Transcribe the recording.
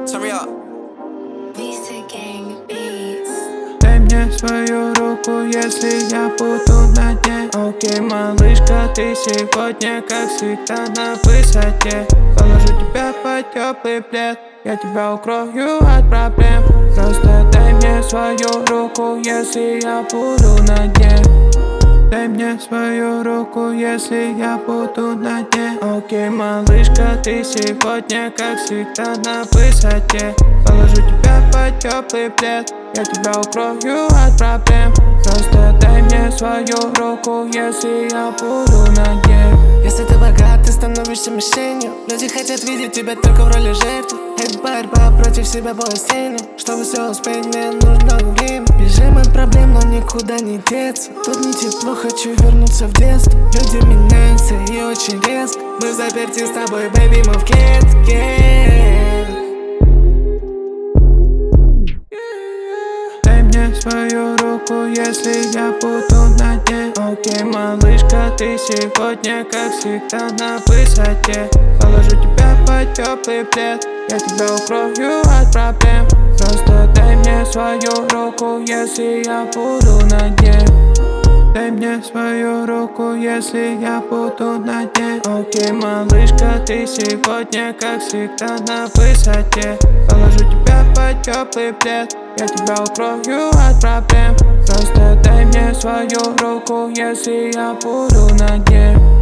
Turn me up. Visa Gang Beats. Дай мне свою руку, если я буду на дне. Окей, малышка, ты сегодня, как всегда, на высоте. Положу тебя под теплый плед, я тебя укрою от проблем. Просто дай мне свою руку, если я буду на дне. Дай мне свою руку, если я буду на дне. Окей, малышка, ты сегодня, как всегда, на высоте. Положу тебя под теплый плед, я тебя укрою от проблем. Просто дай мне свою руку, если я буду на дне. Если ты богат, ты становишься мишенью. Люди хотят видеть тебя только в роли жертвы. Это борьба против себя по осенью. Чтобы все успеть, мне нужно время. Бежим от проблем, но никуда не деться. Тут не тепло, хочу вернуться в детство. Люди меняются и очень резко. Мы заперти с тобой, baby, мы в клетке. Дай мне свою руку, если я буду на дне. Окей, малышка, ты сегодня, как всегда, на высоте. Положу тебя под теплый плед, я тебя укрою от проблем. Просто дай мне свою руку, если я буду на дне. Дай мне свою руку, если я буду на дне. Окей, малышка, ты сегодня, как всегда, на высоте. Положу тебя под теплый плед, я тебя укрою от проблем. Просто дай мне свою руку, если я буду на дне.